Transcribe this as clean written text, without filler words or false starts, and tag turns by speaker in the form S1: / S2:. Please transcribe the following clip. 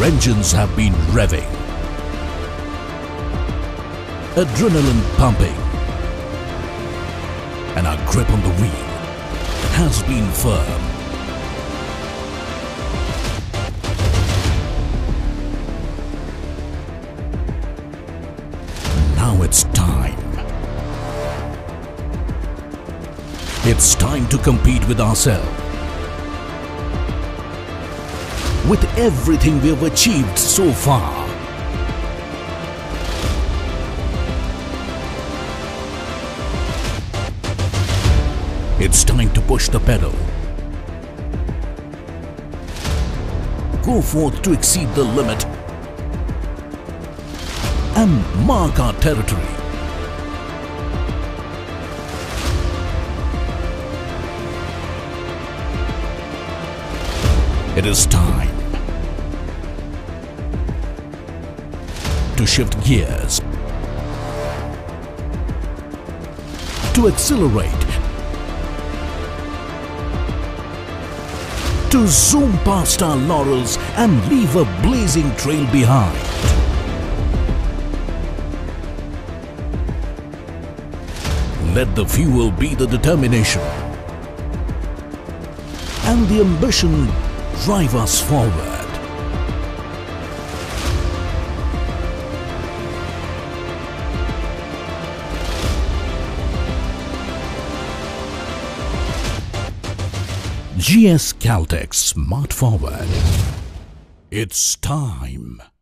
S1: engines have been revving, adrenaline pumping, and our grip on the wheel has been firm. Now it's time. It's time to compete with ourselves. With everything we have achieved so far, it's time to push the pedal. Go forth to exceed the limit and mark our territory. It is time to shift gears, to accelerate, to zoom past our laurels and leave a blazing trail behind. Let the fuel be the determination and the ambition drive us forward. GS Caltex Smart Forward. It's time.